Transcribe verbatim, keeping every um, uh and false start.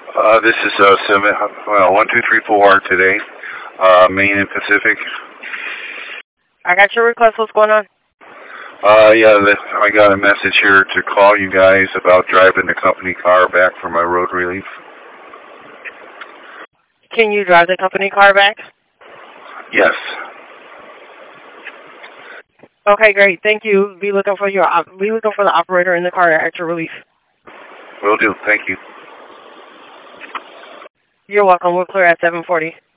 Uh, this is uh, seven, well, one two three four today, uh, Main and Pacific. I got your request. What's going on? Uh, yeah, the, I got a message here to call you guys about driving the company car back for my road relief. Can you drive the company car back? Yes. Okay, great. Thank you. Be looking for your be looking for the operator in the car at your relief. Will do. Thank you. You're welcome. We'll clear at seven forty.